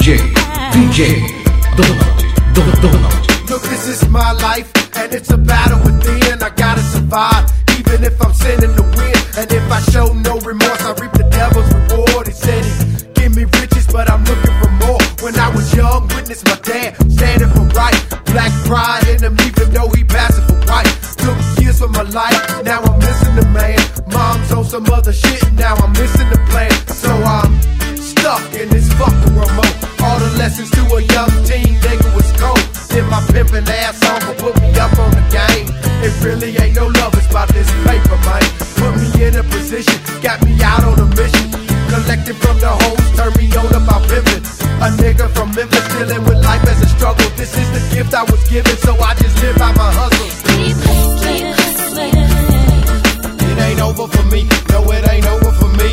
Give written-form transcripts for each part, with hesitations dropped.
Donald. Look, this is my life, and it's a battle within. I gotta survive, even if I'm sinning to win. And if I show no remorse, I reap the devil's reward. He said he give me riches, but I'm looking for more. When I was young, witnessed my dad standing for right. Black pride in him, even though he passing for white. Took years of my life, now I'm missing the man. Mom's on some other shit, now I'm missing the plan. So I'm stuck in this fucking world mode. All the lessons to a young teen nigga was cold. Then my pimpin' ass on for put me up on the game. It really ain't no love, it's about this paper, man. Put me in a position, got me out on a mission. Collecting from the hoes, turn me on about pimpin'. A nigga from Memphis dealing with life as a struggle. This is the gift I was given, so I just live by my hustle. Keep hustling. It ain't over for me, no it ain't over for me.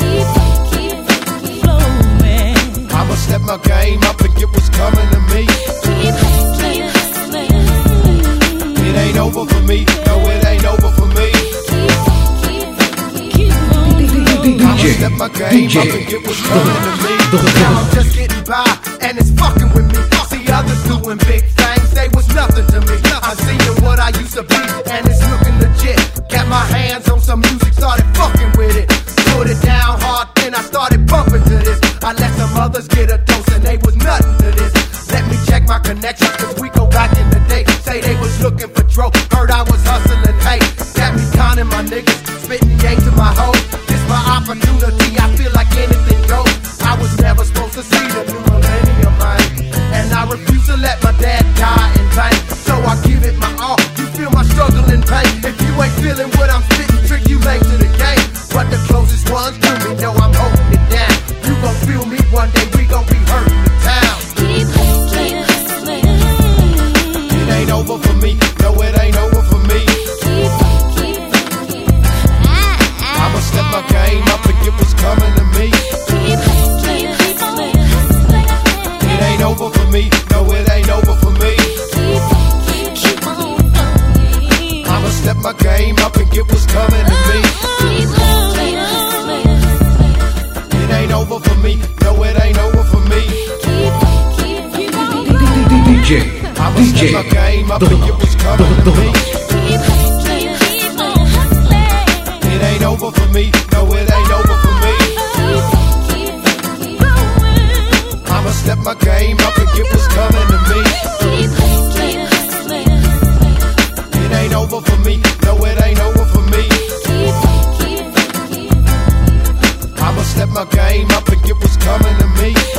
Keep flowing. I'ma step my game up and get what's coming to me. Keep hustling. It ain't over for me, no it ain't over for me. I'ma step my game up and get what's coming to me. Now I'm just getting by, and it's fucking with me. See others doing big things, they was nothing to me. I'm seeing what I used to be, and it's looking legit. Got my hands on some music, started fucking with it. Put it down hard, then I started bumping to this. I let some others get a dose, and they was nothing to this. Let me check my connections, cause we go back in the day. Say they was looking for dro, heard I was hustling, hey. Got me conning my niggas, spitting game to my hoes. This my opportunity, I feel like anything goes. I was never supposed to see the new millennium, man. And I refuse to let my dad die in vain. So I give it my all, you feel my struggle and pain. If you ain't feeling what I'm spitting, trick you late to the game. But the closest ones to me know I'm holding it down. You gon' feel me one day, we gon' be hurting the town. Keep hustling. It ain't over for me, no it ain't over for me. I'ma step my game up and get what's coming to me. It ain't over for me, no it ain't over for me. I'ma step my game up and get what's coming to me. It ain't over for me, no it ain't over for me. I'ma step my game up and get what's coming to me. It ain't over for me, no it ain't over for me. I'ma step my game up and get what's coming to me. It ain't over for me, no it ain't over for me. I'ma step my game up and get what's coming to me.